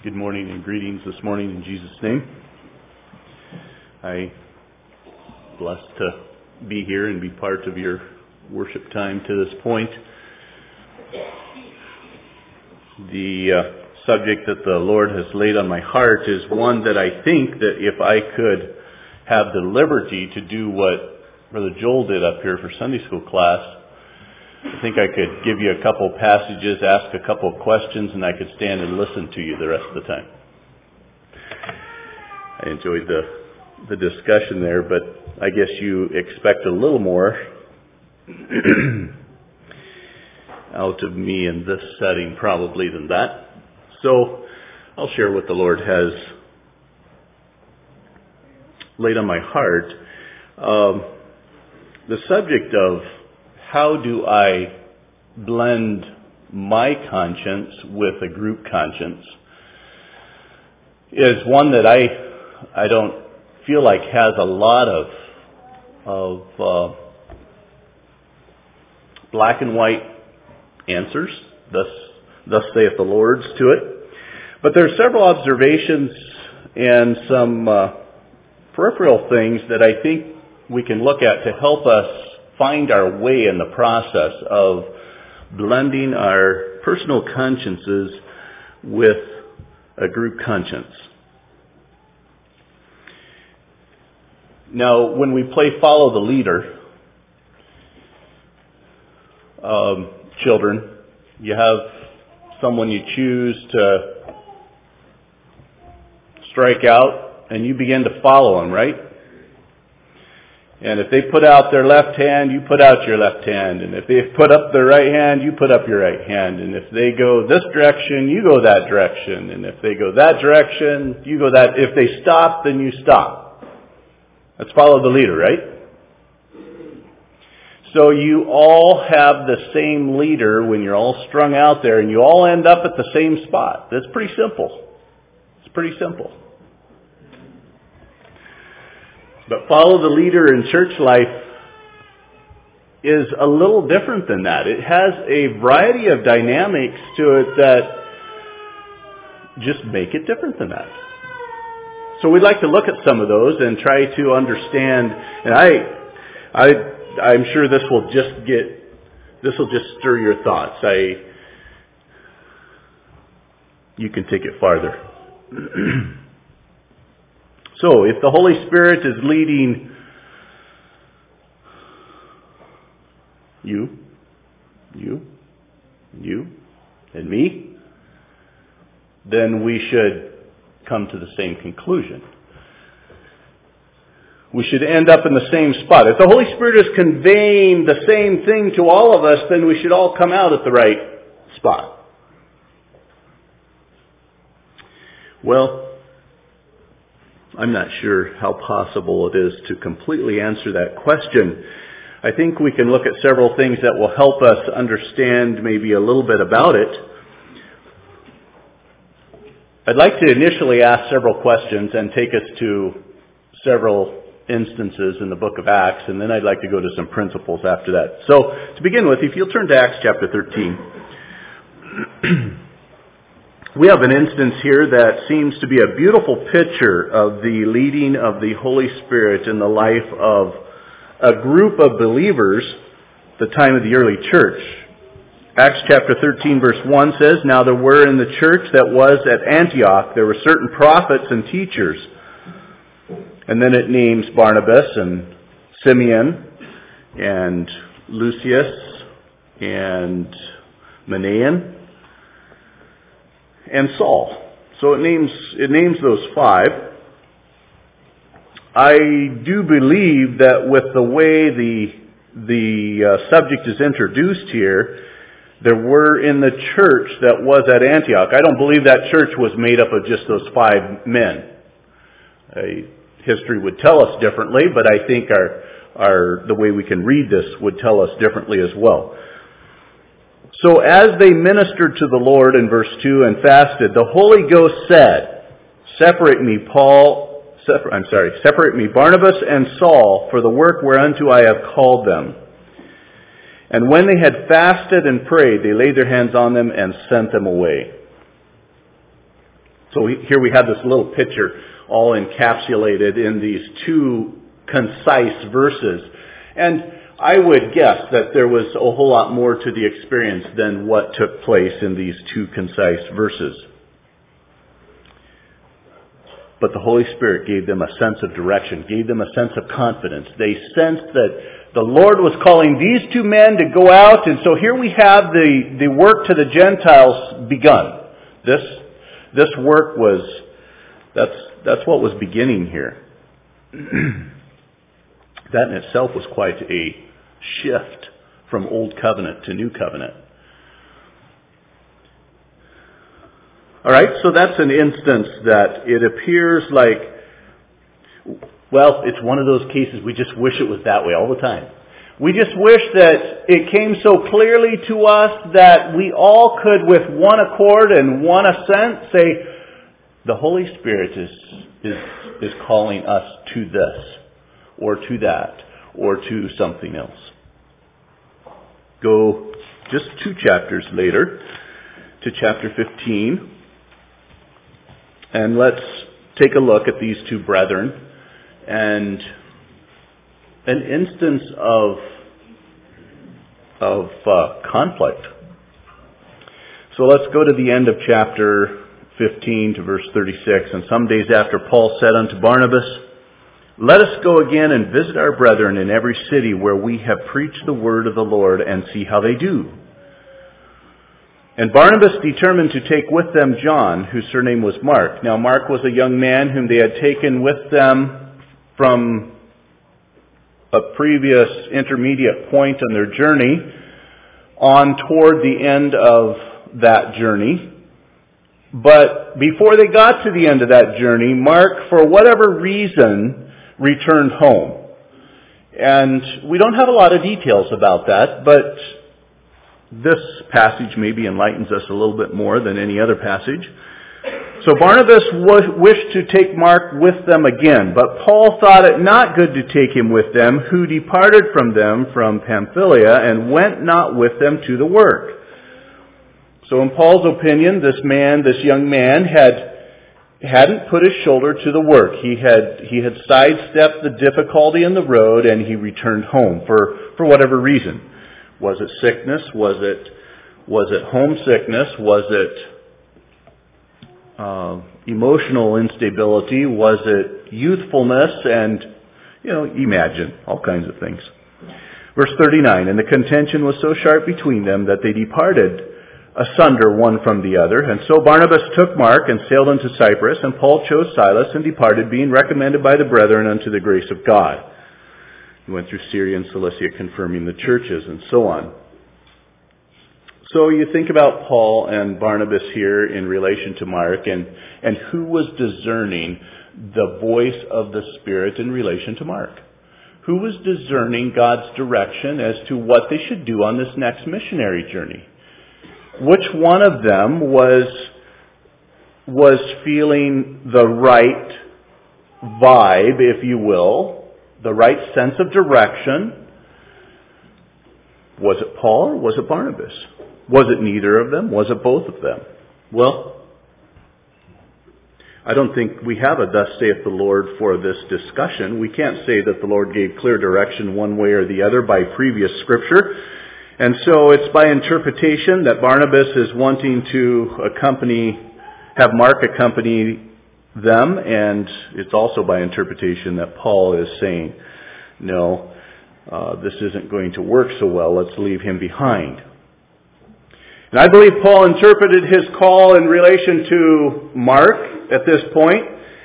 Good morning and greetings this morning in Jesus' name. I'm blessed to be here and be part of your worship time to this point. The subject that the Lord has laid on my heart is one that I think that if I could have the liberty to do what Brother Joel did up here for Sunday school class, I think I could give you a couple passages, ask a couple of questions, and I could stand and listen to you the rest of the time. I enjoyed the discussion there, but I guess you expect a little more out of me in this setting probably than that. So I'll share what the Lord has laid on my heart. The subject of how do I blend my conscience with a group conscience is one that I don't feel like has a lot of black and white answers, thus saith the Lord to it. But there are several observations and some peripheral things that I think we can look at to help us find our way in the process of blending our personal consciences with a group conscience. Now, when we play follow the leader, children, you have someone you choose to strike out and you begin to follow them, right? And if they put out their left hand, you put out your left hand. And if they put up their right hand, you put up your right hand. And if they go this direction, you go that direction. And if they go that direction, you go that. If they stop, then you stop. Let's follow the leader, right? So you all have the same leader when you're all strung out there, and you all end up at the same spot. That's pretty simple. It's pretty simple. But follow the leader in church life is a little different than that. It has a variety of dynamics to it that just make it different than that. So we'd like to look at some of those and try to understand. And I'm sure this will just stir your thoughts. You can take it farther. So, if the Holy Spirit is leading you, and me, then we should come to the same conclusion. We should end up in the same spot. If the Holy Spirit is conveying the same thing to all of us, then we should all come out at the right spot. Well, I'm not sure how possible it is to completely answer that question. I think we can look at several things that will help us understand maybe a little bit about it. I'd like to initially ask several questions and take us to several instances in the book of Acts, and then I'd like to go to some principles after that. So, to begin with, if you'll turn to Acts chapter 13. We have an instance here that seems to be a beautiful picture of the leading of the Holy Spirit in the life of a group of believers at the time of the early church. Acts chapter 13 verse 1 says, Now there were in the church that was at Antioch, there were certain prophets and teachers. And then it names Barnabas and Simeon and Lucius and Manaen and Saul. So it names those five. I do believe that with the way the subject is introduced here, there were in the church that was at Antioch. I don't believe that church was made up of just those five men. History would tell us differently, but I think the way we can read this would tell us differently as well. So as they ministered to the Lord in verse 2 and fasted, the Holy Ghost said, Separate me Barnabas and Saul for the work whereunto I have called them. And when they had fasted and prayed, they laid their hands on them and sent them away. So here we have this little picture all encapsulated in these two concise verses. And I would guess that there was a whole lot more to the experience than what took place in these two concise verses. But the Holy Spirit gave them a sense of direction, gave them a sense of confidence. They sensed that the Lord was calling these two men to go out, and so here we have the work to the Gentiles begun. This work was, that's what was beginning here. That in itself was quite a shift from Old Covenant to New Covenant. All right, so that's an instance that it appears like, well, it's one of those cases we just wish it was that way all the time. We just wish that it came so clearly to us that we all could, with one accord and one assent, say, the Holy Spirit is calling us to this, or to that, or to something else. Go just 2 chapters later to chapter 15. And let's take a look at these two brethren and an instance of conflict. So let's go to the end of chapter 15 to verse 36. And some days after, Paul said unto Barnabas, let us go again and visit our brethren in every city where we have preached the word of the Lord, and see how they do. And Barnabas determined to take with them John, whose surname was Mark. Now Mark was a young man whom they had taken with them from a previous intermediate point on their journey on toward the end of that journey. But before they got to the end of that journey, Mark, for whatever reason, returned home. And we don't have a lot of details about that, but this passage maybe enlightens us a little bit more than any other passage. So Barnabas wished to take Mark with them again, but Paul thought it not good to take him with them, who departed from them from Pamphylia and went not with them to the work. So in Paul's opinion, this young man hadn't put his shoulder to the work. He had sidestepped the difficulty in the road, and he returned home for whatever reason. Was it sickness? Was it homesickness? Was it emotional instability? Was it youthfulness? And, imagine all kinds of things. Verse 39, and the contention was so sharp between them that they departed asunder one from the other. And so Barnabas took Mark and sailed unto Cyprus, and Paul chose Silas and departed, being recommended by the brethren unto the grace of God. He went through Syria and Cilicia, confirming the churches, and so on. So you think about Paul and Barnabas here in relation to Mark, and who was discerning the voice of the Spirit in relation to Mark? Who was discerning God's direction as to what they should do on this next missionary journey? Which one of them was feeling the right vibe, if you will, the right sense of direction? Was it Paul or was it Barnabas? Was it neither of them? Was it both of them? Well, I don't think we have a thus saith the Lord for this discussion. We can't say that the Lord gave clear direction one way or the other by previous Scripture. And so it's by interpretation that Barnabas is wanting to have Mark accompany them, and it's also by interpretation that Paul is saying, no, this isn't going to work so well, let's leave him behind. And I believe Paul interpreted his call in relation to Mark at this point.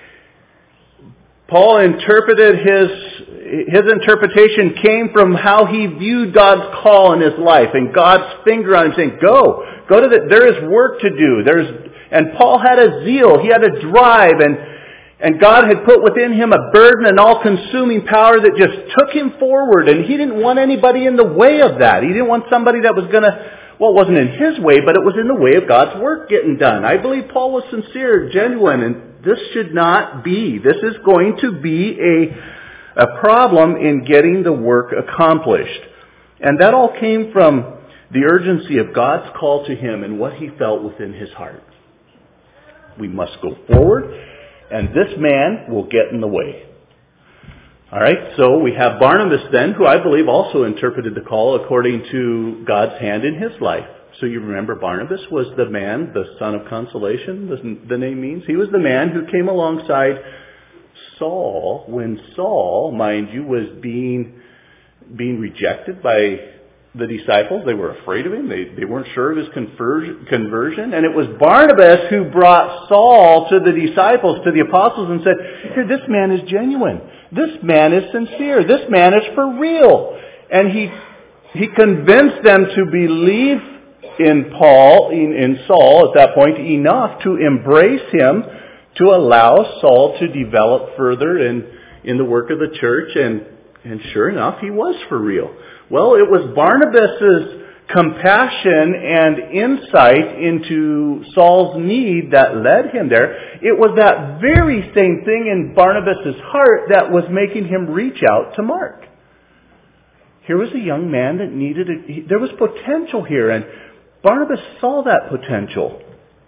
Paul interpreted his interpretation came from how he viewed God's call in his life and God's finger on him saying, go to there is work to do. And Paul had a zeal, he had a drive, and God had put within him a burden and all-consuming power that just took him forward, and he didn't want anybody in the way of that. He didn't want somebody that was going to, well, it wasn't in his way, but it was in the way of God's work getting done. I believe Paul was sincere, genuine, and this should not be. This is going to be a problem in getting the work accomplished. And that all came from the urgency of God's call to him and what he felt within his heart. We must go forward, and this man will get in the way. All right, so we have Barnabas then, who I believe also interpreted the call according to God's hand in his life. So you remember Barnabas was the man, the son of consolation, the name means. He was the man who came alongside Saul when Saul, mind you, was being rejected by the disciples. They were afraid of him. They weren't sure of his conversion. And it was Barnabas who brought Saul to the disciples, to the apostles, and said, here, this man is genuine. This man is sincere. This man is for real. And he convinced them to believe in Saul at that point enough to embrace him, to allow Saul to develop further in the work of the church. And sure enough, he was for real. Well, it was Barnabas' compassion and insight into Saul's need that led him there. It was that very same thing in Barnabas' heart that was making him reach out to Mark. Here was a young man that there was potential here, and Barnabas saw that potential.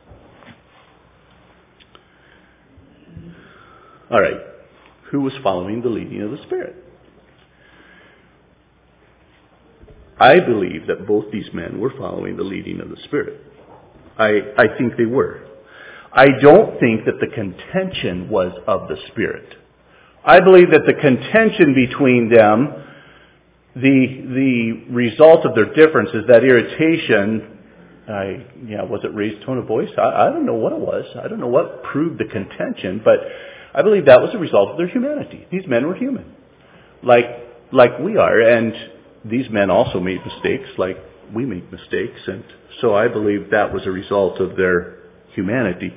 All right, who was following the leading of the Spirit? I believe that both these men were following the leading of the Spirit. I think they were. I don't think that the contention was of the Spirit. I believe that the contention between them, the result of their difference is that irritation. Was it raised tone of voice? I don't know what it was. I don't know what proved the contention, but I believe that was a result of their humanity. These men were human, like we are, and these men also made mistakes like we make mistakes, and so I believe that was a result of their humanity.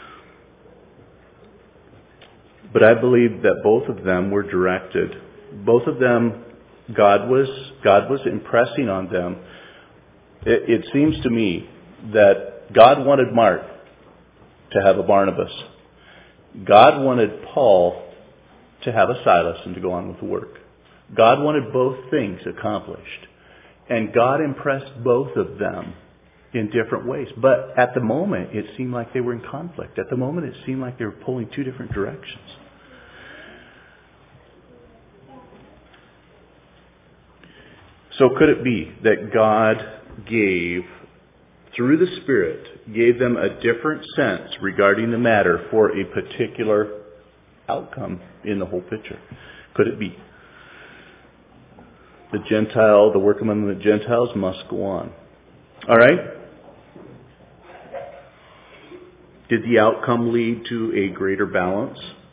But I believe that both of them were directed. Both of them, God was impressing on them. It seems to me that God wanted Mark to have a Barnabas. God wanted Paul to have a Silas and to go on with the work. God wanted both things accomplished. And God impressed both of them in different ways. But at the moment, it seemed like they were in conflict. At the moment, it seemed like they were pulling two different directions. So could it be that God through the Spirit, gave them a different sense regarding the matter for a particular outcome in the whole picture? Could it be? The work among the Gentiles must go on. All right? Did the outcome lead to a greater balance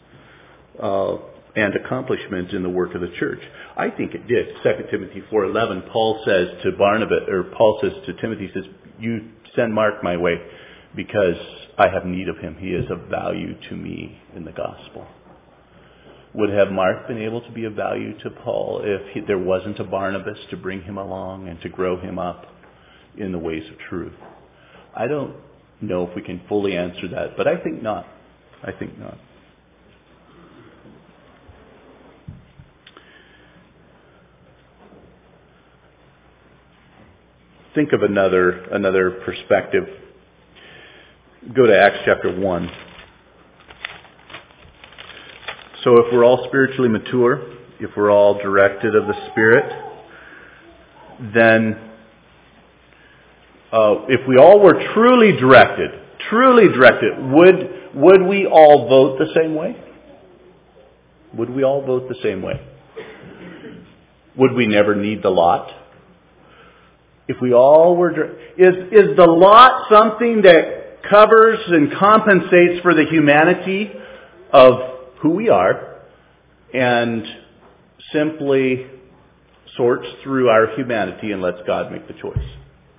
and accomplishment in the work of the church? I think it did. 2 Timothy 4:11, Paul says to Timothy, says, you send Mark my way because I have need of him. He is of value to me in the gospel. Would have Mark been able to be of value to Paul if there wasn't a Barnabas to bring him along and to grow him up in the ways of truth? I don't know if we can fully answer that, but I think not. I think not. Think of another perspective. Go to Acts chapter 1. So if we're all spiritually mature, if we're all directed of the Spirit, then if we all were truly directed, would we all vote the same way? Would we all vote the same way? Would we never need the lot? If we all were... Is the lot something that covers and compensates for the humanity of who we are and simply sorts through our humanity and lets God make the choice?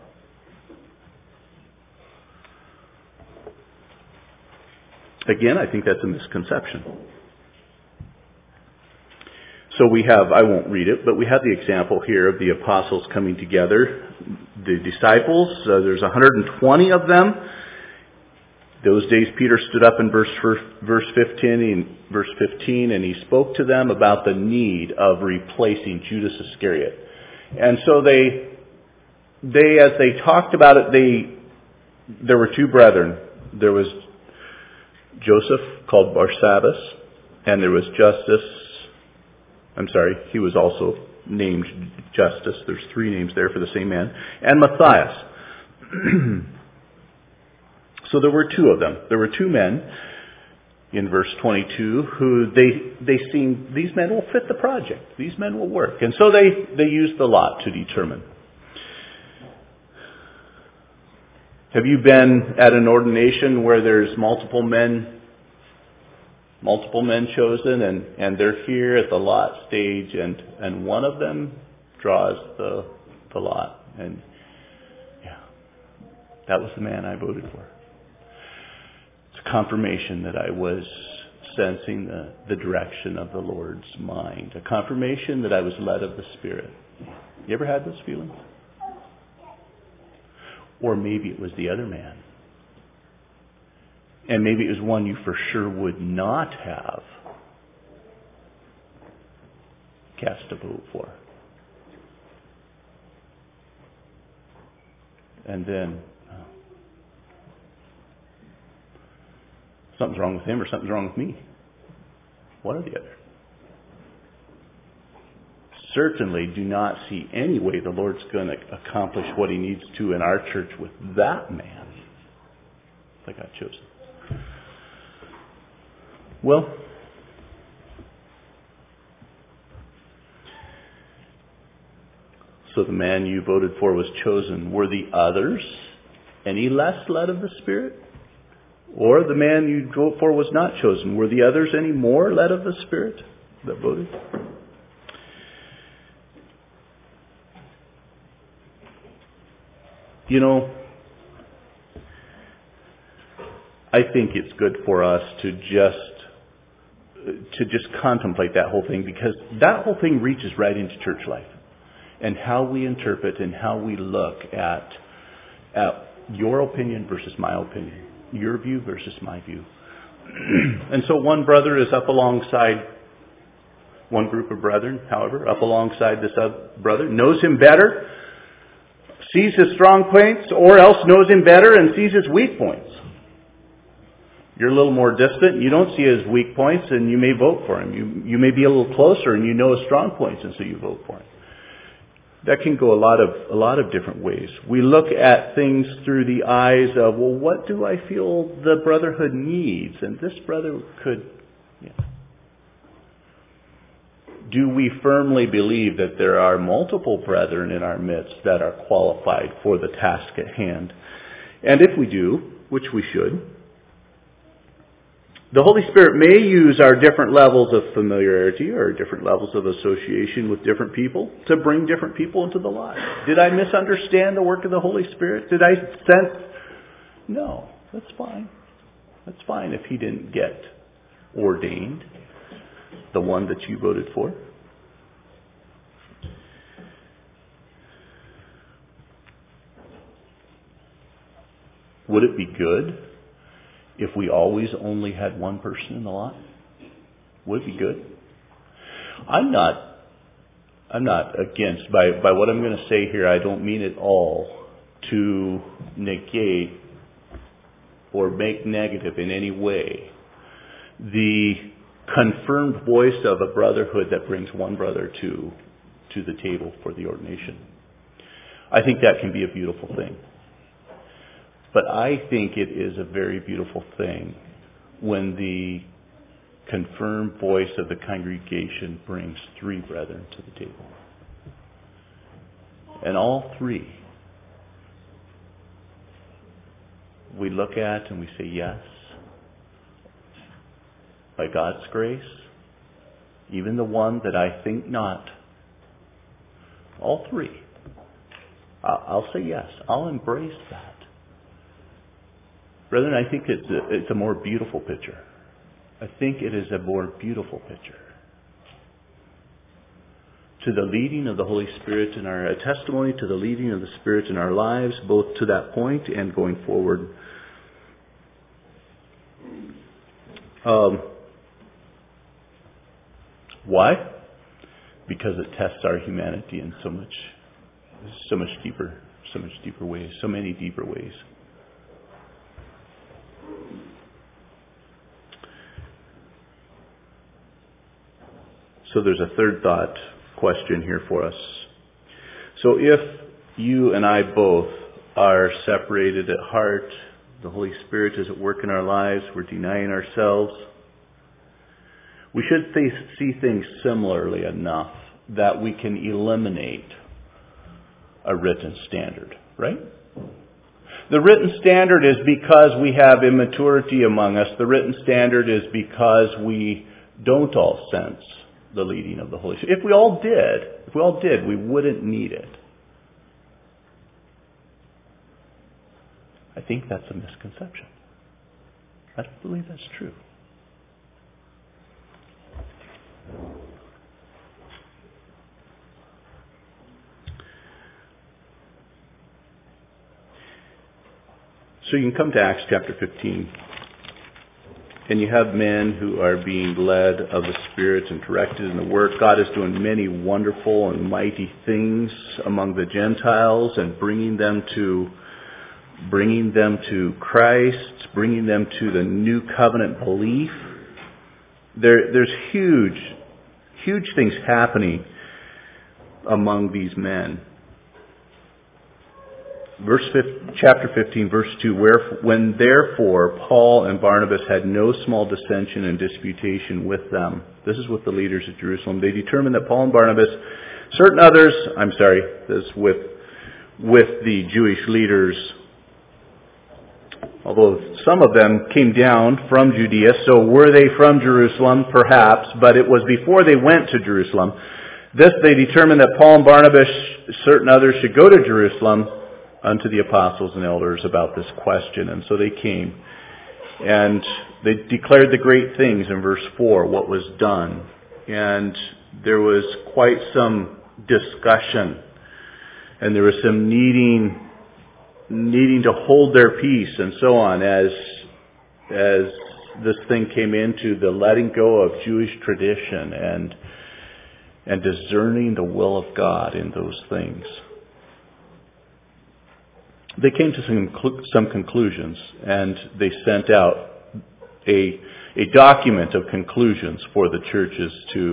Again, I think that's a misconception. So we have, I won't read it, but we have the example here of the apostles coming together. The disciples, there's 120 of them. Those days Peter stood up in verse 15, and he spoke to them about the need of replacing Judas Iscariot. And so they as they talked about it, there were two brethren. There was Joseph called Barsabbas, and there was he was also named Justus. There's 3 names there for the same man. And Matthias. So there were 2 of them. There were 2 men in verse 22 who they seemed, these men will fit the project. These men will work. And so they used the lot to determine. Have you been at an ordination where there's multiple men chosen, and they're here at the lot stage, and one of them draws the lot, and that was the man I voted for. It's a confirmation that I was sensing the direction of the Lord's mind, a confirmation that I was led of the Spirit. You ever had those feelings? Or maybe it was the other man. And maybe it was one you for sure would not have cast a vote for. And then something's wrong with him or something's wrong with me. One or the other. Certainly do not see any way the Lord's going to accomplish what He needs to in our church with that man that got chosen. Well, so the man you voted for was chosen. Were the others any less led of the Spirit? Or the man you voted for was not chosen. Were the others any more led of the Spirit that voted? You know, I think it's good for us to just contemplate that whole thing, because that whole thing reaches right into church life and how we interpret and how we look at your opinion versus my opinion, your view versus my view. And so one brother is up alongside one group of brethren, however, up alongside this other brother, knows him better, sees his strong points, or else knows him better and sees his weak points. You're a little more distant, you don't see his weak points, and you may vote for him. You may be a little closer and you know his strong points, and so you vote for him. That can go a lot of different ways. We look at things through the eyes of, well, what do I feel the brotherhood needs? And this brother could... Do we firmly believe that there are multiple brethren in our midst that are qualified for the task at hand? And if we do, which we should, the Holy Spirit may use our different levels of familiarity or different levels of association with different people to bring different people into the lot. Did I misunderstand the work of the Holy Spirit? Did I sense? No, that's fine. That's fine if he didn't get ordained, the one that you voted for. Would it be good if we always only had one person in the lot? Would it be good? I'm not against, by what I'm going to say here, I don't mean at all to negate or make negative in any way the confirmed voice of a brotherhood that brings one brother to the table for the ordination. I think that can be a beautiful thing. But I think it is a very beautiful thing when the confirmed voice of the congregation brings 3 brethren to the table. And all 3 we look at and we say yes. By God's grace, even the one that I think not. All 3. I'll say yes. I'll embrace that. Brethren, I think it's a more beautiful picture. I think it is a more beautiful picture. To the leading of the Holy Spirit in our testimony, to the leading of the Spirit in our lives, both to that point and going forward. Why? Because it tests our humanity in so much deeper ways, so many deeper ways. So there's a third thought question here for us. So if you and I both are separated at heart, the Holy Spirit is at work in our lives, we're denying ourselves, we should see things similarly enough that we can eliminate a written standard, right? The written standard is because we have immaturity among us. The written standard is because we don't all sense the leading of the Holy Spirit. If we all did, we wouldn't need it. I think that's a misconception. I don't believe that's true. So you can come to Acts chapter 15, and you have men who are being led of the Spirit and directed in the work. God is doing many wonderful and mighty things among the Gentiles and bringing them to Christ, bringing them to the new covenant belief. There's huge things happening among these men. Chapter 15, verse 2, when therefore Paul and Barnabas had no small dissension and disputation with them. This is with the leaders of Jerusalem. They determined that Paul and Barnabas, this is with the Jewish leaders, although some of them came down from Judea, so were they from Jerusalem? Perhaps, but it was before they went to Jerusalem. This they determined that Paul and Barnabas, certain others, should go to Jerusalem unto the apostles and elders about this question. And so they came. And they declared the great things in verse 4, what was done. And there was quite some discussion. And there was some needing to hold their peace and so on as this thing came into the letting go of Jewish tradition and discerning the will of God in those things. They came to some conclusions, and they sent out a document of conclusions for the churches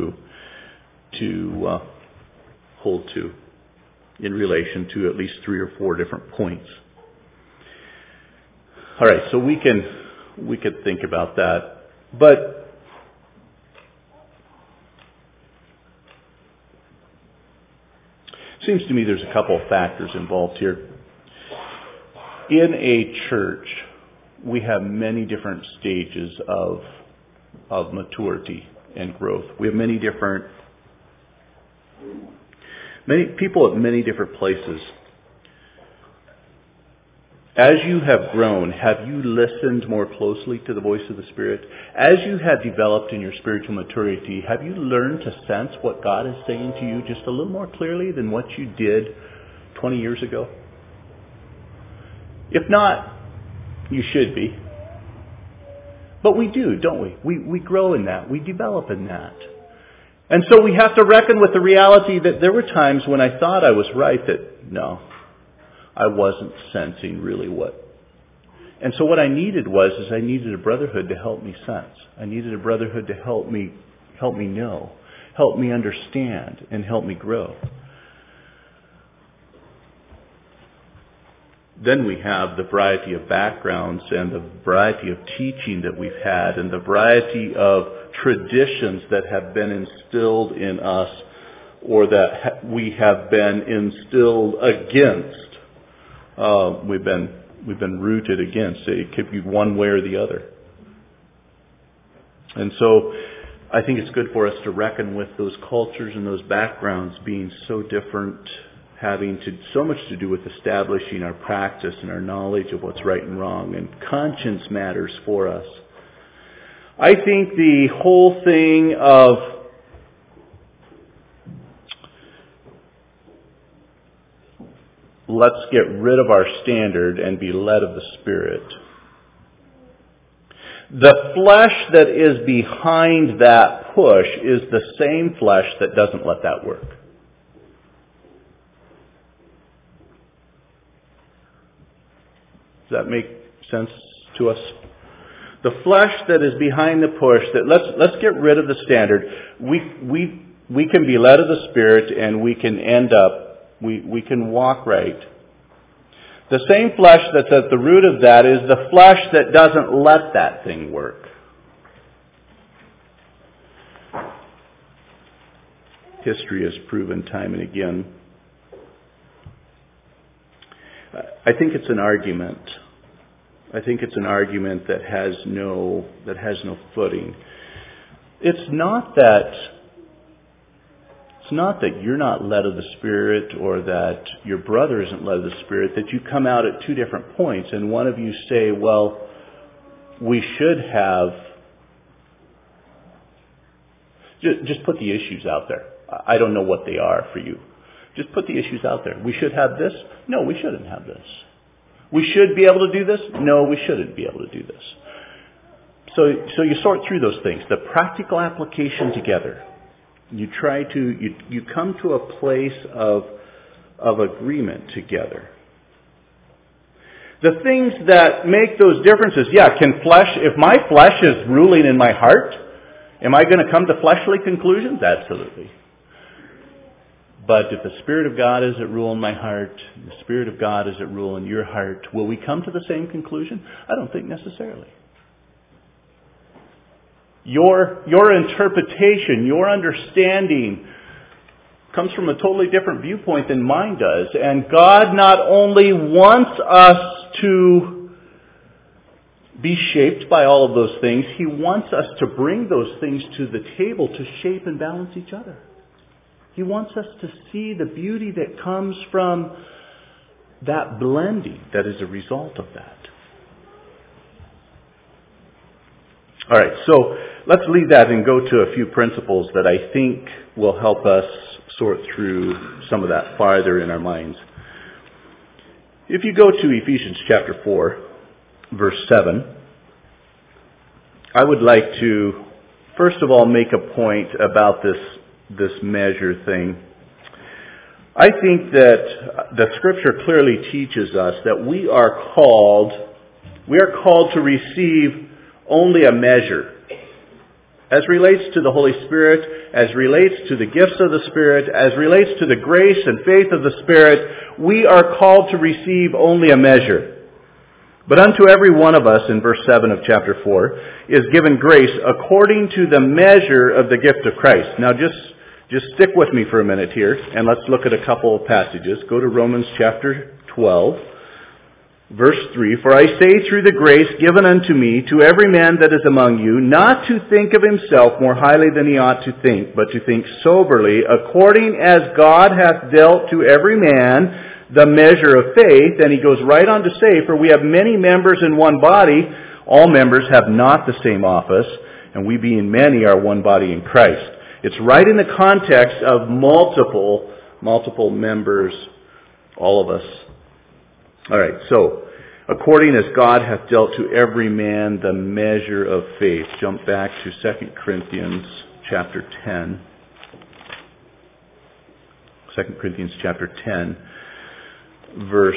to hold to in relation to at least 3 or 4 different points. All right, so we could think about that, but it seems to me there's a couple of factors involved here. In a church, we have many different stages of maturity and growth. We have many people at many different places. As you have grown, have you listened more closely to the voice of the Spirit? As you have developed in your spiritual maturity, have you learned to sense what God is saying to you just a little more clearly than what you did 20 years ago? If not, you should be. But we do, don't we? We grow in that. We develop in that. And so we have to reckon with the reality that there were times when I thought I was right that, no, I wasn't sensing really what. And so what I needed I needed a brotherhood to help me sense. I needed a brotherhood to help me know, help me understand, and help me grow. Then we have the variety of backgrounds and the variety of teaching that we've had and the variety of traditions that have been instilled in us or that we have been instilled against. We've been rooted against. It could be one way or the other. And so I think it's good for us to reckon with those cultures and those backgrounds being so different, having so much to do with establishing our practice and our knowledge of what's right and wrong. And conscience matters for us. I think the whole thing of let's get rid of our standard and be led of the Spirit. The flesh that is behind that push is the same flesh that doesn't let that work. Does that make sense to us? The flesh that is behind the push, that let's get rid of the standard. We we can be led of the Spirit and we can end up, we can walk right. The same flesh that's at the root of that is the flesh that doesn't let that thing work. History has proven time and again. I think it's an argument. I think it's an argument that has no footing. It's not that you're not led of the Spirit or that your brother isn't led of the Spirit, that you come out at two different points and one of you say, well, we should have... Just put the issues out there. I don't know what they are for you. Just put the issues out there. We should have this? No, we shouldn't have this. We should be able to do this? No, we shouldn't be able to do this. So you sort through those things. The practical application together. You try to, you come to a place of agreement together. The things that make those differences, if my flesh is ruling in my heart, am I going to come to fleshly conclusions? Absolutely. But if the Spirit of God is at rule in my heart, the Spirit of God is at rule in your heart, will we come to the same conclusion? I don't think necessarily. Your interpretation, your understanding comes from a totally different viewpoint than mine does. And God not only wants us to be shaped by all of those things, He wants us to bring those things to the table to shape and balance each other. He wants us to see the beauty that comes from that blending that is a result of that. All right, so let's leave that and go to a few principles that I think will help us sort through some of that farther in our minds. If you go to Ephesians chapter 4, verse 7, I would like to, first of all, make a point about this measure thing. I think that the Scripture clearly teaches us that we are called to receive only a measure. As relates to the Holy Spirit, as relates to the gifts of the Spirit, as relates to the grace and faith of the Spirit, we are called to receive only a measure. But unto every one of us, in verse 7 of chapter 4, is given grace according to the measure of the gift of Christ. Now just stick with me for a minute here, and let's look at a couple of passages. Go to Romans chapter 12, verse 3. For I say through the grace given unto me, to every man that is among you, not to think of himself more highly than he ought to think, but to think soberly, according as God hath dealt to every man the measure of faith. And he goes right on to say, for we have many members in one body, all members have not the same office, and we being many are one body in Christ. It's right in the context of multiple members, all of us. All right, so according as God hath dealt to every man the measure of faith. Jump back to 2 Corinthians chapter 10. 2 Corinthians chapter 10, verse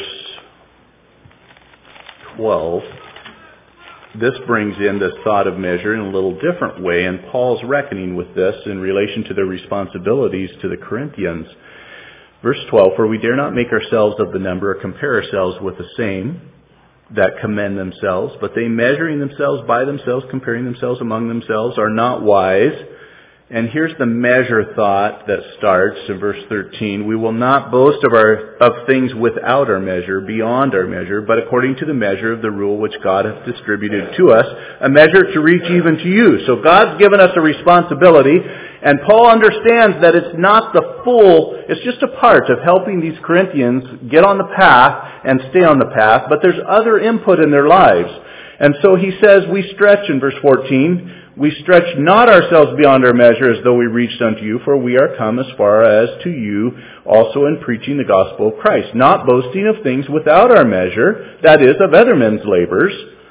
12. This brings in this thought of measure in a little different way, and Paul's reckoning with this in relation to their responsibilities to the Corinthians. Verse 12, for we dare not make ourselves of the number or compare ourselves with the same that commend themselves, but they measuring themselves by themselves, comparing themselves among themselves, are not wise. And here's the measure thought that starts in verse 13. We will not boast of things without our measure, beyond our measure, but according to the measure of the rule which God hath distributed to us, a measure to reach even to you. So God's given us a responsibility, and Paul understands that it's not the full, it's just a part of helping these Corinthians get on the path and stay on the path, but there's other input in their lives. And so he says, we stretch in verse 14, we stretch not ourselves beyond our measure as though we reached unto you, for we are come as far as to you also in preaching the gospel of Christ, not boasting of things without our measure, that is, of other men's labors,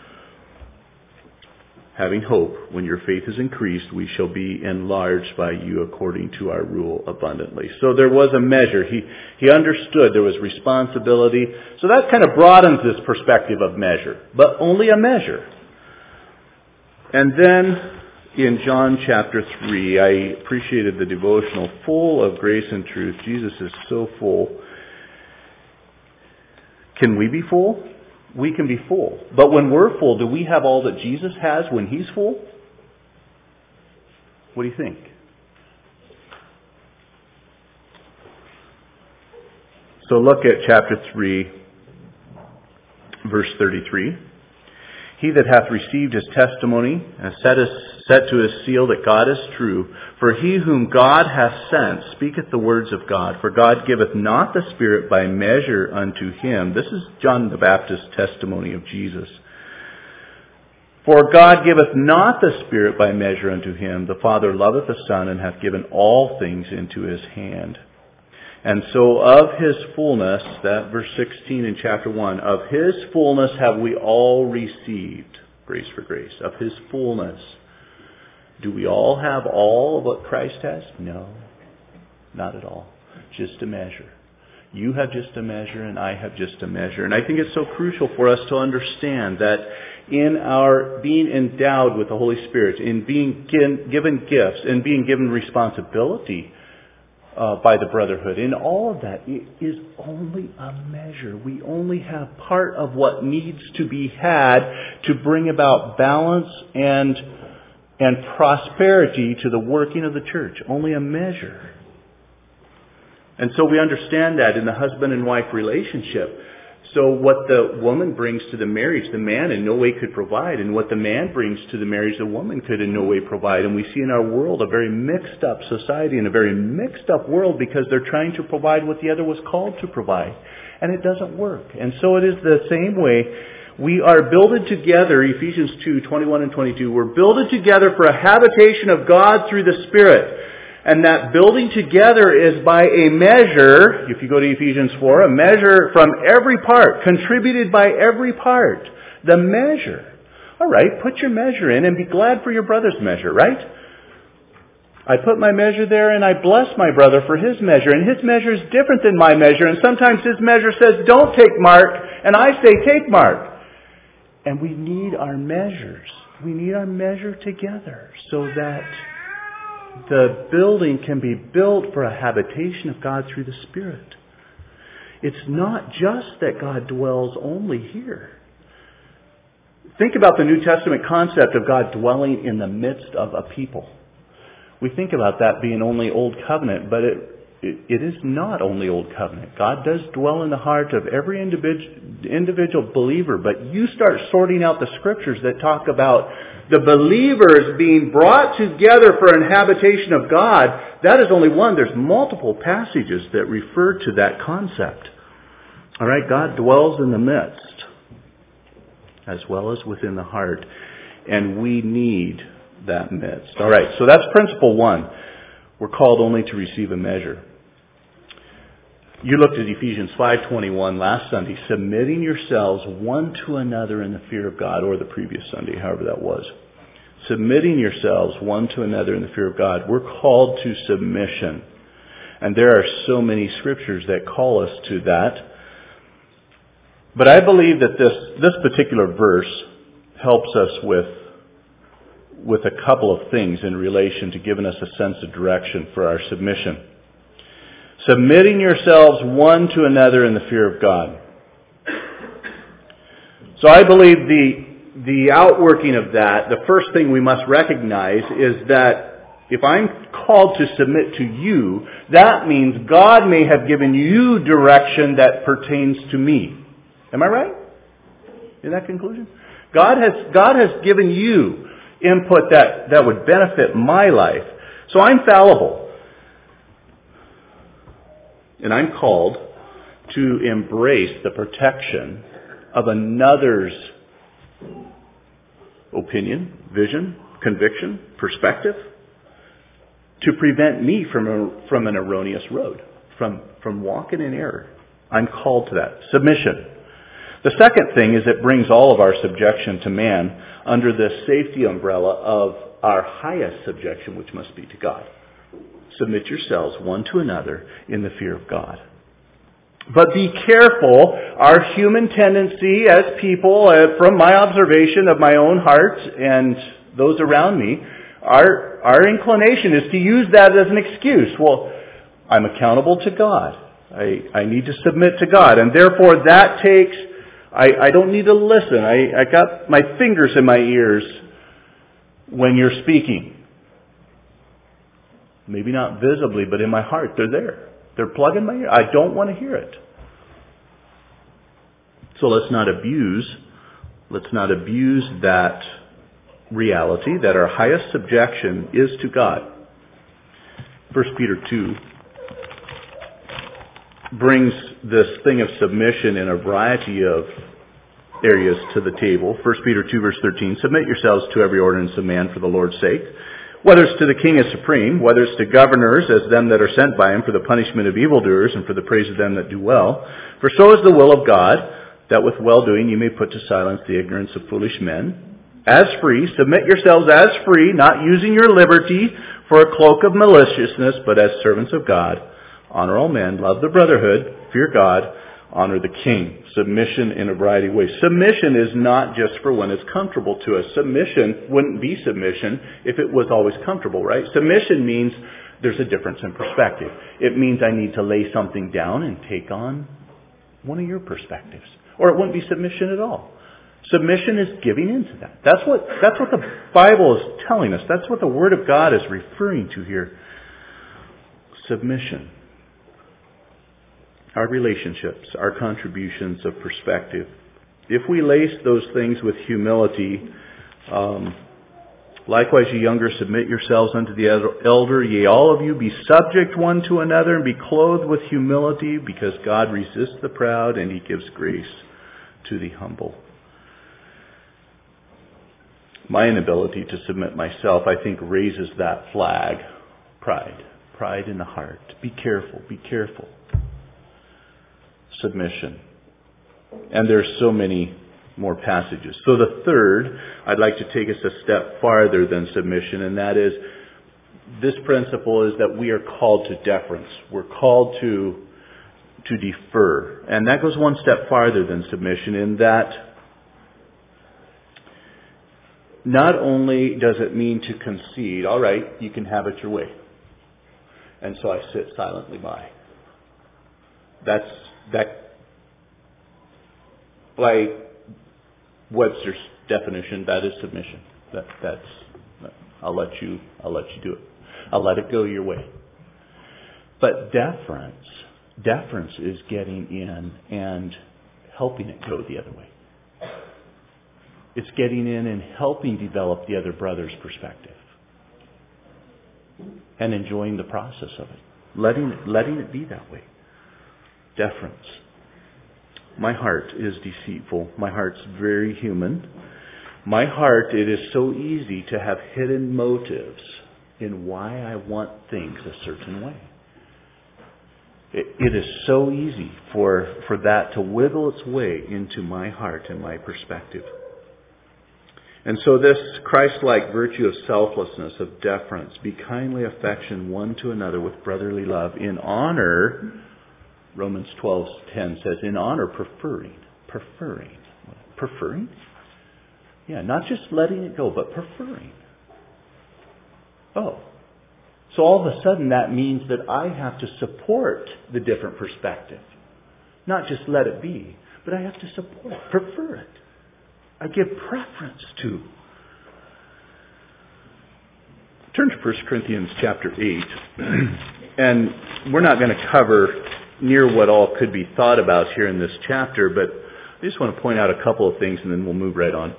having hope, when your faith is increased, we shall be enlarged by you according to our rule abundantly. So there was a measure. He understood there was responsibility. So that kind of broadens this perspective of measure, but only a measure. And then in John chapter 3. I appreciated the devotional, full of grace and truth. Jesus is so full. Can we be full? We can be full. But when we're full, do we have all that Jesus has when He's full? What do you think? So look at chapter 3, verse 33. He that hath received His testimony and set to his seal that God is true, for he whom God hath sent speaketh the words of God. For God giveth not the Spirit by measure unto him. This is John the Baptist's testimony of Jesus. For God giveth not the Spirit by measure unto him. The Father loveth the Son, and hath given all things into His hand. And so of His fullness, that verse 16 in chapter 1, of His fullness have we all received grace for grace. Of His fullness. Do we all have all of what Christ has? No, not at all. Just a measure. You have just a measure, and I have just a measure. And I think it's so crucial for us to understand that in our being endowed with the Holy Spirit, in being given gifts, and being given responsibility by the brotherhood, in all of that, it is only a measure. We only have part of what needs to be had to bring about balance and prosperity to the working of the church. Only a measure. And so we understand that in the husband and wife relationship. So what the woman brings to the marriage, the man in no way could provide. And what the man brings to the marriage, the woman could in no way provide. And we see in our world a very mixed up society and a very mixed up world because they're trying to provide what the other was called to provide. And it doesn't work. And so it is the same way. We are builded together, Ephesians 2:21 and 22. We're builded together for a habitation of God through the Spirit. And that building together is by a measure, if you go to Ephesians 4, a measure from every part, contributed by every part. The measure. All right, put your measure in and be glad for your brother's measure, right? I put my measure there and I bless my brother for his measure. And his measure is different than my measure. And sometimes his measure says, don't take mark. And I say, take mark. And we need our measures. We need our measure together so that the building can be built for a habitation of God through the Spirit. It's not just that God dwells only here. Think about the New Testament concept of God dwelling in the midst of a people. We think about that being only Old Covenant, but it is not only Old Covenant. God does dwell in the heart of every individual believer, but you start sorting out the Scriptures that talk about the believers being brought together for an habitation of God. That is only one. There's multiple passages that refer to that concept. All right, God dwells in the midst as well as within the heart, and we need that midst. All right, so that's principle one. We're called only to receive a measure. You looked at Ephesians 5:21 last Sunday, submitting yourselves one to another in the fear of God, or the previous Sunday, however that was. Submitting yourselves one to another in the fear of God. We're called to submission. And there are so many scriptures that call us to that. But I believe that this particular verse helps us with a couple of things in relation to giving us a sense of direction for our submission. Submitting yourselves one to another in the fear of God. So I believe the outworking of that, the first thing we must recognize is that if I'm called to submit to you, that means God may have given you direction that pertains to me. Am I right in that conclusion? God has given you input that would benefit my life. So I'm fallible. And I'm called to embrace the protection of another's opinion, vision, conviction, perspective, to prevent me from an erroneous road, from walking in error. I'm called to that. Submission. The second thing is it brings all of our subjection to man under the safety umbrella of our highest subjection, which must be to God. Submit yourselves one to another in the fear of God. But be careful, our human tendency as people, from my observation of my own heart and those around me, Our inclination is to use that as an excuse. Well, I'm accountable to God. I need to submit to God. And therefore that takes, I don't need to listen. I got my fingers in my ears when you're speaking. Maybe not visibly, but in my heart, they're there. They're plugging my ear. I don't want to hear it. So let's not abuse that reality that our highest subjection is to God. 1 Peter 2 brings this thing of submission in a variety of areas to the table. 1 Peter 2 verse 13, submit yourselves to every ordinance of man for the Lord's sake, whether it's to the king as supreme, whether it's to governors as them that are sent by him for the punishment of evildoers and for the praise of them that do well. For so is the will of God, that with well-doing you may put to silence the ignorance of foolish men. As free, submit yourselves as free, not using your liberty for a cloak of maliciousness, but as servants of God. Honor all men, love the brotherhood, fear God, honor the king. Submission in a variety of ways. Submission is not just for when it's comfortable to us. Submission wouldn't be submission if it was always comfortable, right? Submission means there's a difference in perspective. It means I need to lay something down and take on one of your perspectives. Or it wouldn't be submission at all. Submission is giving into that. That's what the Bible is telling us. That's what the Word of God is referring to here. Submission. Our relationships, our contributions of perspective. If we lace those things with humility, likewise ye younger, submit yourselves unto the elder. Ye all of you be subject one to another and be clothed with humility, because God resists the proud and He gives grace to the humble. My inability to submit myself, I think, raises that flag. Pride in the heart. Be careful, be careful. Submission. And there's so many more passages. So the third, I'd like to take us a step farther than submission, and that is, this principle is that we are called to deference. We're called to defer. And that goes one step farther than submission in that not only does it mean to concede, all right, you can have it your way. And so I sit silently by. That by Webster's definition, that is submission. That's I'll let you do it. I'll let it go your way. But deference is getting in and helping it go the other way. It's getting in and helping develop the other brother's perspective. And enjoying the process of it. Letting it be that way. Deference. My heart is deceitful. My heart's very human. My heart, it is so easy to have hidden motives in why I want things a certain way. It is so easy for that to wiggle its way into my heart and my perspective. And so this Christ-like virtue of selflessness, of deference, be kindly affection one to another with brotherly love, in honor, Romans 12:10 says, in honor preferring. Preferring? Yeah, not just letting it go, but preferring. Oh. So all of a sudden that means that I have to support the different perspective. Not just let it be, but I have to support, prefer it. I give preference to. Turn to 1 Corinthians chapter 8. And we're not going to cover near what all could be thought about here in this chapter, but I just want to point out a couple of things and then we'll move right on.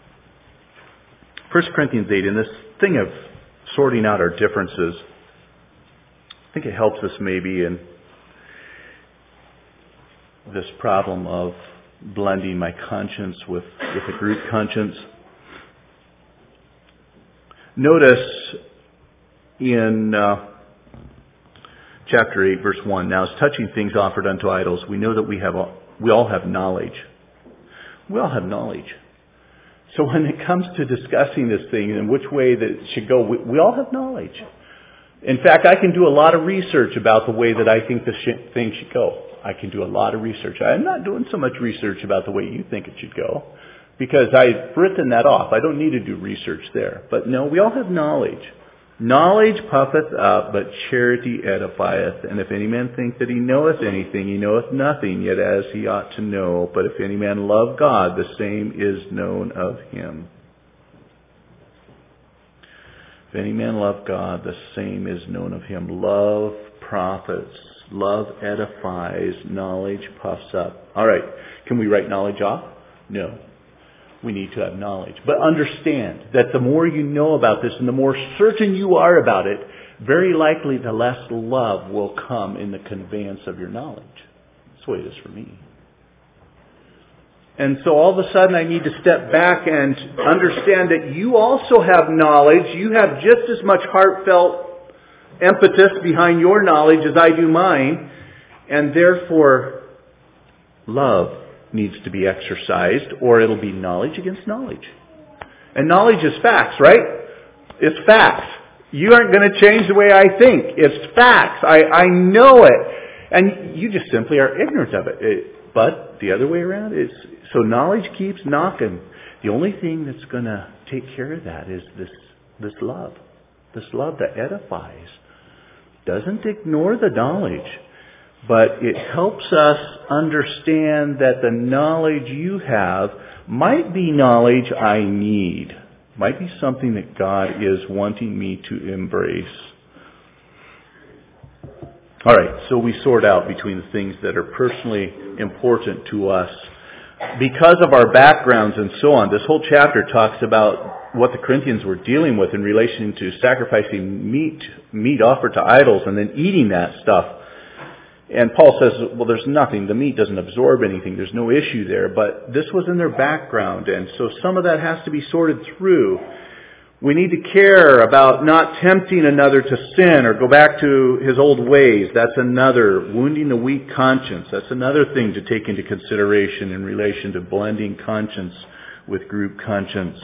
1 Corinthians 8, in this thing of sorting out our differences, I think it helps us maybe in this problem of blending my conscience with a group conscience. Notice in chapter 8, verse 1, now as touching things offered unto idols, we know that we all have knowledge. We all have knowledge. So when it comes to discussing this thing and which way that it should go, we all have knowledge. In fact, I can do a lot of research about the way that I think this thing should go. I can do a lot of research. I'm not doing so much research about the way you think it should go. because I've written that off. I don't need to do research there. But no, we all have knowledge. Knowledge puffeth up, but charity edifieth. And if any man think that he knoweth anything, he knoweth nothing, yet as he ought to know. But if any man love God, the same is known of him. If any man love God, the same is known of him. Love profits. Love edifies. Knowledge puffs up. All right. Can we write knowledge off? No. We need to have knowledge. But understand that the more you know about this and the more certain you are about it, very likely the less love will come in the conveyance of your knowledge. That's the way it is for me. And so all of a sudden I need to step back and understand that you also have knowledge. You have just as much heartfelt impetus behind your knowledge as I do mine. And therefore, love needs to be exercised, or it'll be knowledge against knowledge. And knowledge is facts, right? It's facts. You aren't going to change the way I think. It's facts. I know it. And you just simply are ignorant of it. But the other way around is, so knowledge keeps knocking. The only thing that's going to take care of that is this love. This love that edifies. Doesn't ignore the knowledge. But it helps us understand that the knowledge you have might be knowledge I need. Might be something that God is wanting me to embrace. All right, so we sort out between the things that are personally important to us because of our backgrounds and so on. This whole chapter talks about what the Corinthians were dealing with in relation to sacrificing meat offered to idols and then eating that stuff. And Paul says, well, there's nothing. The meat doesn't absorb anything. There's no issue there. But this was in their background. And so some of that has to be sorted through. We need to care about not tempting another to sin or go back to his old ways. That's another. Wounding the weak conscience. That's another thing to take into consideration in relation to blending conscience with group conscience.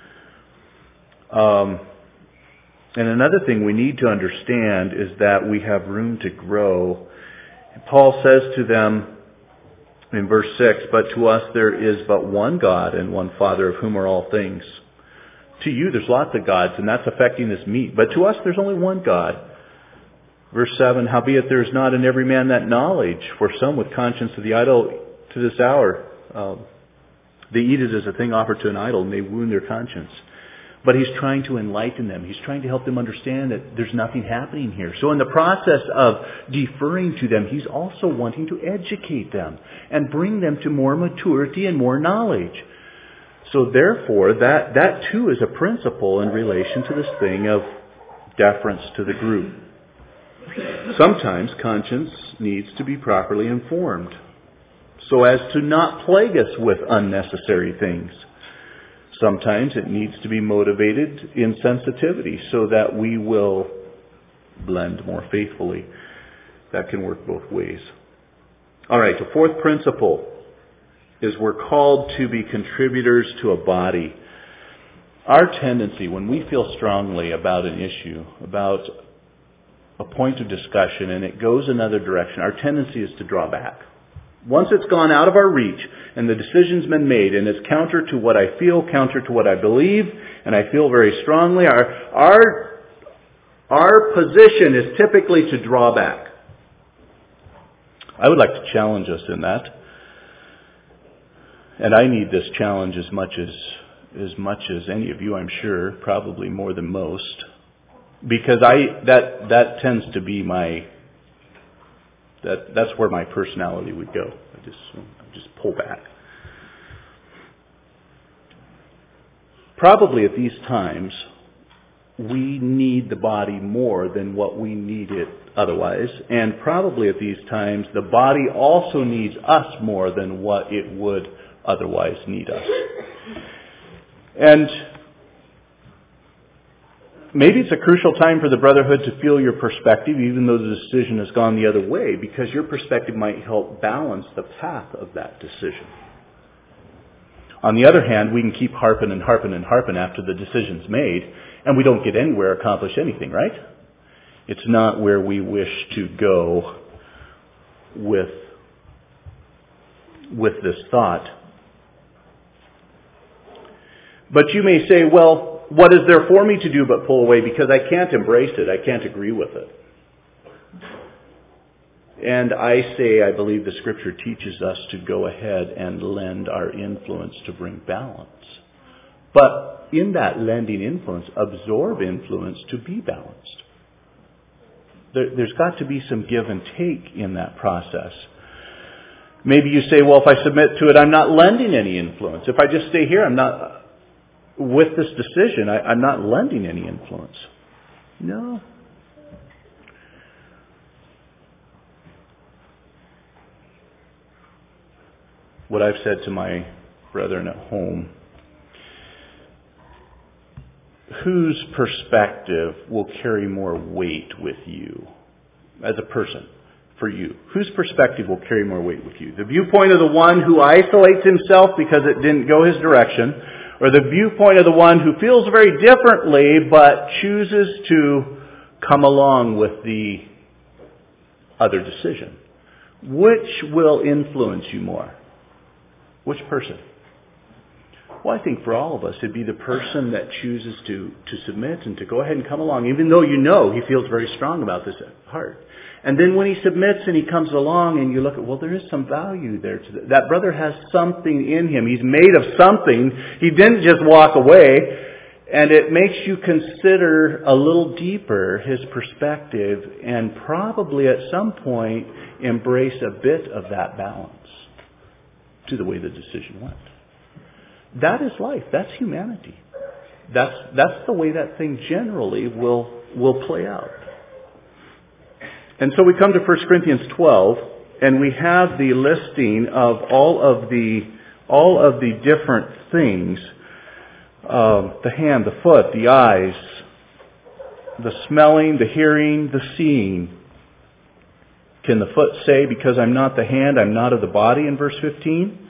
And another thing we need to understand is that we have room to grow. Paul says to them in verse 6, but to us there is but one God and one Father of whom are all things. To you there's lots of gods, and that's affecting this meat. But to us there's only one God. Verse 7, howbeit there is not in every man that knowledge, for some with conscience of the idol to this hour, they eat it as a thing offered to an idol, and they wound their conscience. But he's trying to enlighten them. He's trying to help them understand that there's nothing happening here. So in the process of deferring to them, he's also wanting to educate them and bring them to more maturity and more knowledge. So therefore, that too is a principle in relation to this thing of deference to the group. Sometimes conscience needs to be properly informed so as to not plague us with unnecessary things. Sometimes it needs to be motivated in sensitivity so that we will blend more faithfully. That can work both ways. All right, the fourth principle is we're called to be contributors to a body. Our tendency, when we feel strongly about an issue, about a point of discussion, and it goes another direction, our tendency is to draw back. Once it's gone out of our reach and the decision's been made and it's counter to what I feel, counter to what I believe, and I feel very strongly, our position is typically to draw back. I would like to challenge us in that. And I need this challenge as much as any of you, I'm sure, probably more than most. Because that tends to be that's where my personality would go. I just pull back. Probably at these times, we need the body more than what we need it otherwise. And probably at these times, the body also needs us more than what it would otherwise need us. And maybe it's a crucial time for the brotherhood to feel your perspective, even though the decision has gone the other way, because your perspective might help balance the path of that decision. On the other hand, we can keep harping and harping and harping after the decision's made, and we don't get anywhere, accomplish anything, right? It's not where we wish to go with this thought. But you may say, well, what is there for me to do but pull away because I can't embrace it. I can't agree with it. And I believe the Scripture teaches us to go ahead and lend our influence to bring balance. But in that lending influence, absorb influence to be balanced. There's got to be some give and take in that process. Maybe you say, well, if I submit to it, I'm not lending any influence. If I just stay here, I'm not, with this decision, I'm not lending any influence. No. What I've said to my brethren at home, whose perspective will carry more weight with you as a person, for you? Whose perspective will carry more weight with you? The viewpoint of the one who isolates himself because it didn't go his direction, or the viewpoint of the one who feels very differently but chooses to come along with the other decision? Which will influence you more? Which person? Well, I think for all of us, it'd be the person that chooses to submit and to go ahead and come along, even though you know he feels very strong about this at heart. And then when he submits and he comes along and you look at, well, there is some value there. That brother has something in him. He's made of something. He didn't just walk away. And it makes you consider a little deeper his perspective and probably at some point embrace a bit of that balance to the way the decision went. That is life. That's humanity. That's the way that thing generally will play out. And so we come to 1 Corinthians 12, and we have the listing of all of the different things: the hand, the foot, the eyes, the smelling, the hearing, the seeing. Can the foot say, because I'm not the hand, I'm not of the body, in verse 15?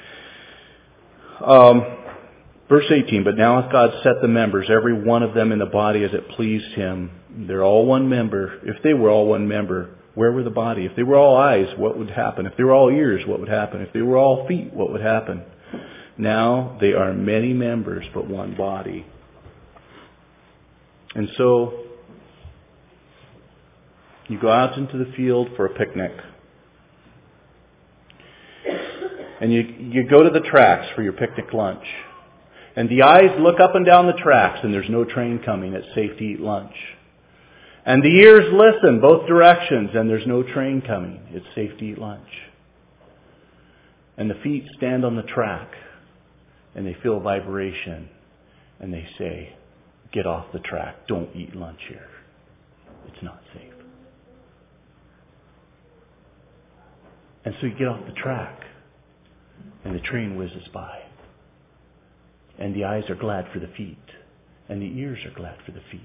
Verse 18, but now hath God set the members, every one of them in the body as it pleased Him. They're all one member. If they were all one member, where were the body? If they were all eyes, what would happen? If they were all ears, what would happen? If they were all feet, what would happen? Now they are many members, but one body. And so, you go out into the field for a picnic. And you go to the tracks for your picnic lunch. And the eyes look up and down the tracks and there's no train coming. It's safe to eat lunch. And the ears listen both directions and there's no train coming. It's safe to eat lunch. And the feet stand on the track and they feel vibration and they say, get off the track. Don't eat lunch here. It's not safe. And so you get off the track and the train whizzes by. And the eyes are glad for the feet. And the ears are glad for the feet.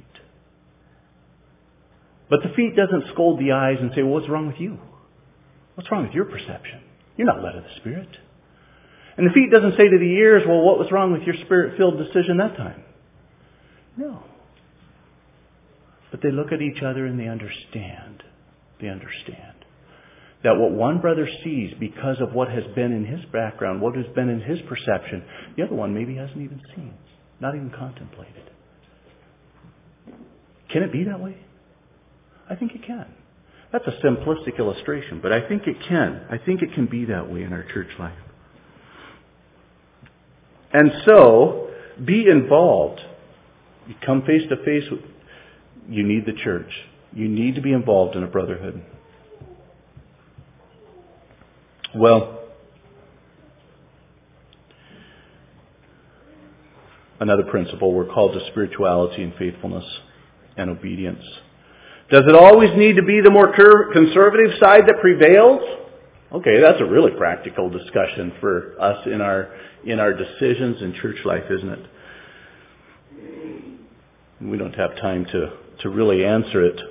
But the feet doesn't scold the eyes and say, well, what's wrong with you? What's wrong with your perception? You're not led of the Spirit. And the feet doesn't say to the ears, well, what was wrong with your Spirit-filled decision that time? No. But they look at each other and they understand. They understand that what one brother sees because of what has been in his background, what has been in his perception, the other one maybe hasn't even seen, not even contemplated. Can it be that way? I think it can. That's a simplistic illustration, but I think it can. I think it can be that way in our church life. And so, be involved. You come face to face with, you need the church. You need to be involved in a brotherhood. Well, another principle, we're called to spirituality and faithfulness and obedience. Does it always need to be the more conservative side that prevails? Okay, that's a really practical discussion for us in our decisions in church life, isn't it? We don't have time to really answer it.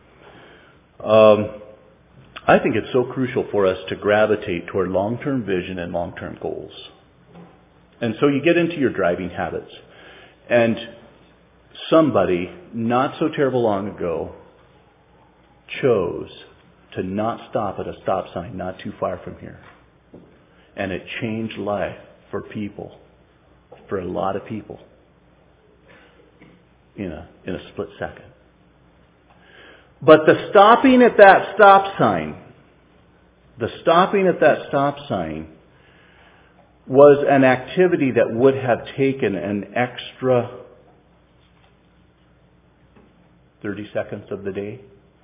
I think it's so crucial for us to gravitate toward long-term vision and long-term goals. And so you get into your driving habits. And somebody, not so terrible long ago, chose to not stop at a stop sign not too far from here. And it changed life for people for a lot of people in a split second. But the stopping at that stop sign was an activity that would have taken an extra 30 seconds of the day.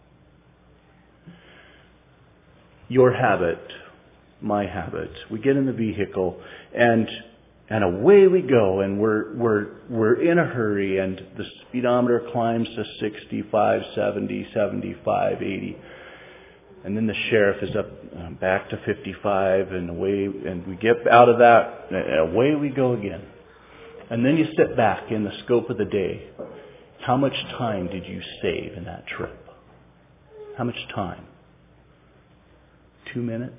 Your habit, my habit. We get in the vehicle and away we go, and we're in a hurry, and the speedometer climbs to 65, 70, 75, 80. And then the sheriff is up back to 55, and we get out of that, and away we go again. And then you sit back in the scope of the day. How much time did you save in that trip? How much time? 2 minutes?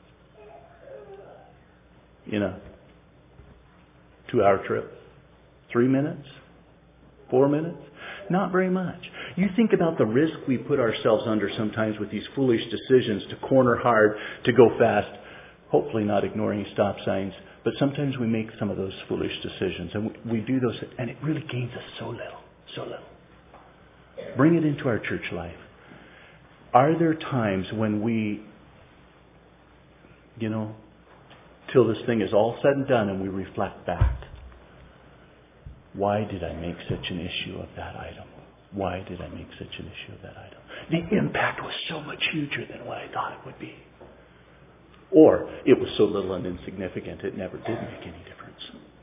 In a 2-hour trip? 3 minutes? 4 minutes? Not very much. You think about the risk we put ourselves under sometimes with these foolish decisions to corner hard, to go fast, hopefully not ignoring stop signs, but sometimes we make some of those foolish decisions, and we do those, and it really gains us so little. Bring it into our church life. Are there times when we, till this thing is all said and done and we reflect back? Why did I make such an issue of that item? Why did I make such an issue of that item? The impact was so much huger than what I thought it would be. Or it was so little and insignificant it never did make any difference.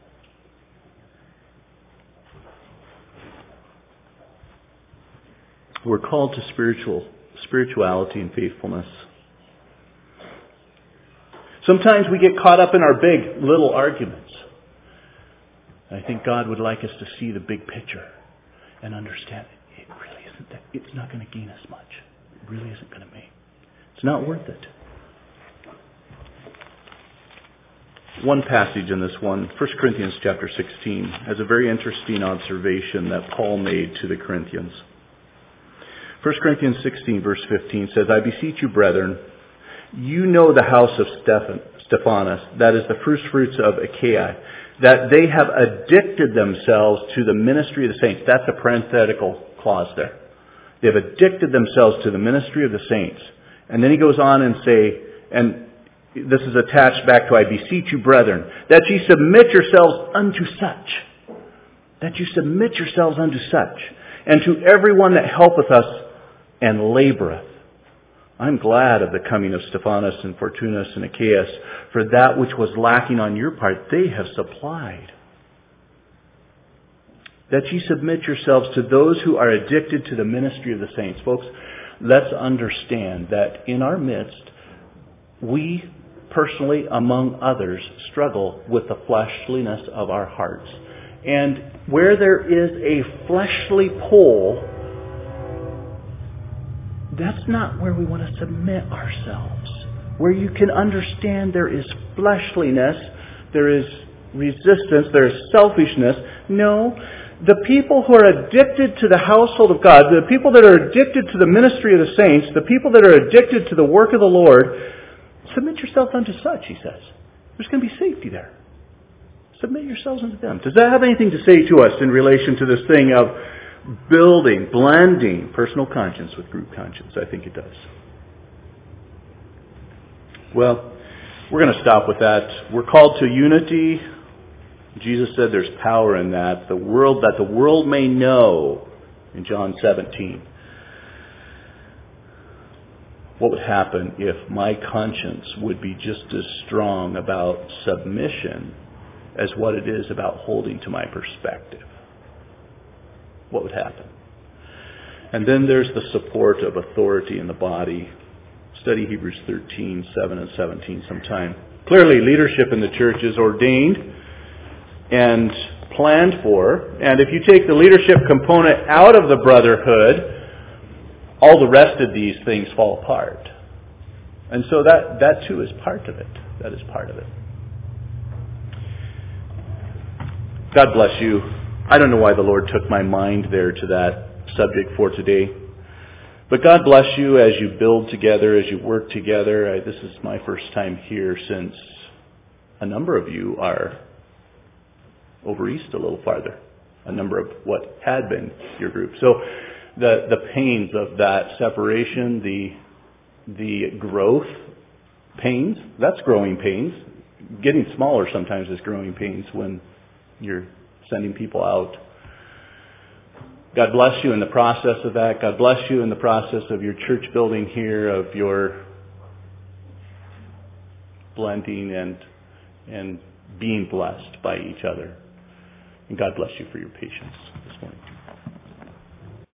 We're called to spirituality and faithfulness. Sometimes we get caught up in our big, little arguments. I think God would like us to see the big picture and understand it really isn't that. It's not going to gain us much. It really isn't going to make. It's not worth it. One passage in this one, 1 Corinthians chapter 16, has a very interesting observation that Paul made to the Corinthians. 1 Corinthians 16 verse 15 says, I beseech you, brethren, you know the house of Stephanas, that is the first fruits of Achaia, that they have addicted themselves to the ministry of the saints. That's a parenthetical clause there. They have addicted themselves to the ministry of the saints. And then he goes on and say, and this is attached back to, I beseech you, brethren, that ye submit yourselves unto such. That you submit yourselves unto such. And to everyone that helpeth us and laboreth. I'm glad of the coming of Stephanas and Fortunus and Achaeus, for that which was lacking on your part, they have supplied. That ye submit yourselves to those who are addicted to the ministry of the saints. Folks, let's understand that in our midst, we personally, among others, struggle with the fleshliness of our hearts. And where there is a fleshly pull, that's not where we want to submit ourselves. Where you can understand there is fleshliness, there is resistance, there is selfishness. No, the people who are addicted to the household of God, the people that are addicted to the ministry of the saints, the people that are addicted to the work of the Lord, submit yourself unto such, he says. There's going to be safety there. Submit yourselves unto them. Does that have anything to say to us in relation to this thing of blending personal conscience with group conscience? I think it does. Well, we're going to stop with that. We're called to unity. Jesus said there's power in that. The world may know, in John 17. What would happen if my conscience would be just as strong about submission as what it is about holding to my perspective? What would happen? And then there's the support of authority in the body. Study Hebrews 13, 7 and 17 sometime. Clearly, leadership in the church is ordained and planned for. And if you take the leadership component out of the brotherhood, all the rest of these things fall apart. And so that too is part of it. That is part of it. God bless you. I don't know why the Lord took my mind there to that subject for today. But God bless you as you build together, as you work together. This is my first time here since a number of you are over east a little farther, a number of what had been your group. So the pains of that separation, the growth pains, that's growing pains. Getting smaller sometimes is growing pains when you're sending people out. God bless you in the process of that. God bless you in the process of your church building here, of your blending and being blessed by each other. And God bless you for your patience this morning.